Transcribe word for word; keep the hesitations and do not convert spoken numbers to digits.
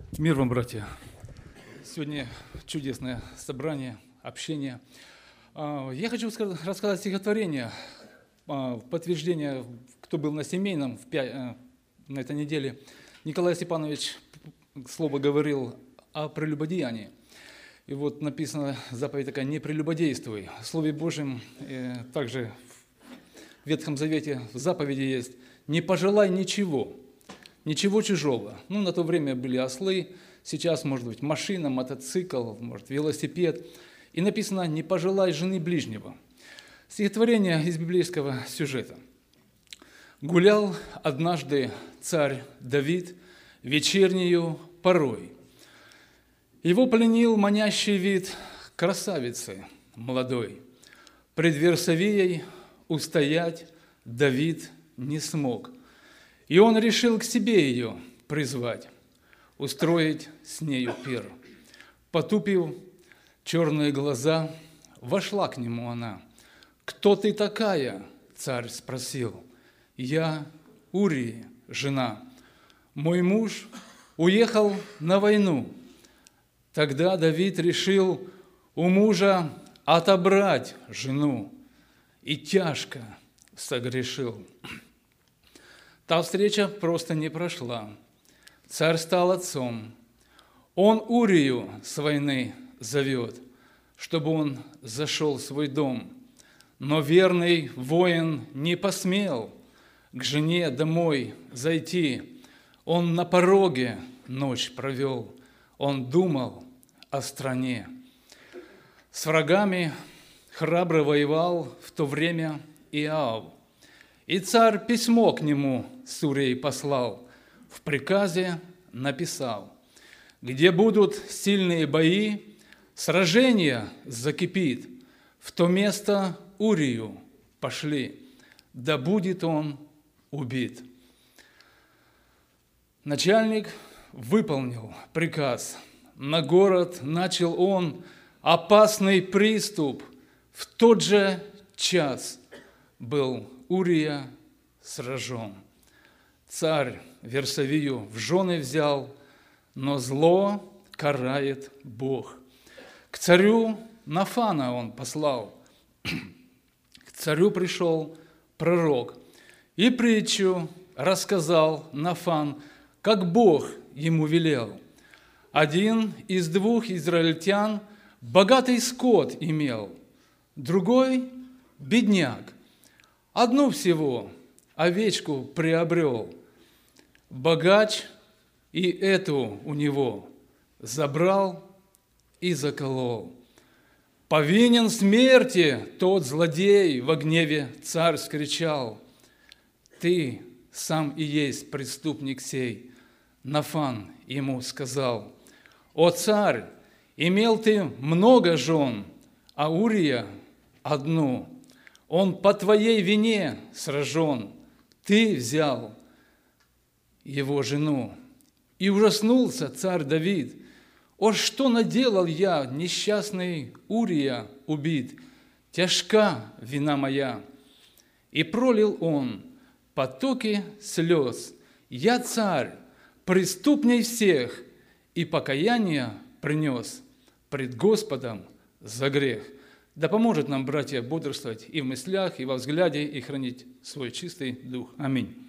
Мир вам, братья! Сегодня чудесное собрание, общение. Я хочу рассказать стихотворение в подтверждение, кто был на семейном в пя... на этой неделе. Николай Степанович слово говорил о прелюбодеянии. И вот написано заповедь такая: «Не прелюбодействуй». В Слове Божьем также в Ветхом Завете в заповеди есть: «Не пожелай ничего». Ничего чужого. Ну, на то время были ослы, сейчас, может быть, машина, мотоцикл, может, велосипед. И написано: «Не пожелай жены ближнего». Стихотворение из библейского сюжета. «Гулял однажды царь Давид вечернею порой. Его пленил манящий вид красавицы молодой. Пред Версавией устоять Давид не смог. И он решил к себе ее призвать, устроить с нею пир. Потупив черные глаза, вошла к нему она. «Кто ты такая?» – царь спросил. «Я Урии, жена. Мой муж уехал на войну». Тогда Давид решил у мужа отобрать жену и тяжко согрешил. Та встреча просто не прошла. Царь стал отцом. Он Урию с войны зовет, чтобы он зашел в свой дом. Но верный воин не посмел к жене домой зайти. Он на пороге ночь провел. Он думал о стране. С врагами храбро воевал в то время Иов. И царь письмо к нему с Урией послал, в приказе написал: где будут сильные бои, сражение закипит, в то место Урию пошли, да будет он убит. Начальник выполнил приказ, на город начал он опасный приступ, в тот же час был Урия сражен. Царь Версавию в жены взял, но зло карает Бог. К царю Нафана он послал. К царю пришел пророк и притчу рассказал Нафан, как Бог ему велел. Один из двух израильтян богатый скот имел, другой – бедняк. Одну всего овечку приобрел. Богач и эту у него забрал и заколол. Повинен смерти тот злодей, во гневе царь скричал. Ты сам и есть преступник сей. Нафан ему сказал: о царь, имел ты много жен, а Урия одну. Он по твоей вине сражен, ты взял его жену. И ужаснулся царь Давид: о, что наделал я, несчастный Урия убит, тяжка вина моя. И пролил он потоки слез: я царь, преступней всех, и покаяние принес пред Господом за грех. Да поможет нам, братья, бодрствовать и в мыслях, и во взгляде, и хранить свой чистый дух. Аминь.